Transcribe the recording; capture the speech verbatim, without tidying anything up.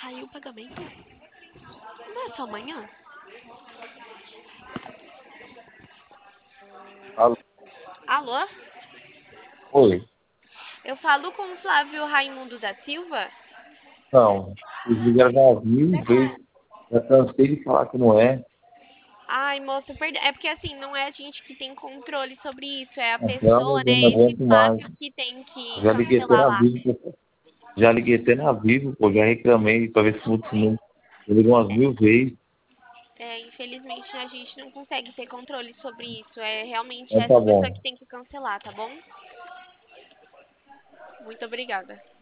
Caiu o pagamento? Não é só amanhã? Alô? Alô? Oi. Eu falo com o Flávio Raimundo da Silva? Não. Vocês ligaram já mil vezes. Já cansei de falar que não é. Ai, moço, perde... é porque assim, não é a gente que tem controle sobre isso, é a Então, pessoa, eu né? não Esse aguento mais. Flávio que tem que Já liguei até cancelar na lá. Vivo. Já liguei até na Vivo, pô. Já reclamei pra ver se muda esse número. Eu liguei umas mil vezes. É, infelizmente a gente não consegue ter controle sobre isso. É realmente Então tá essa pessoa bom. que tem que cancelar, tá bom? Muito obrigada.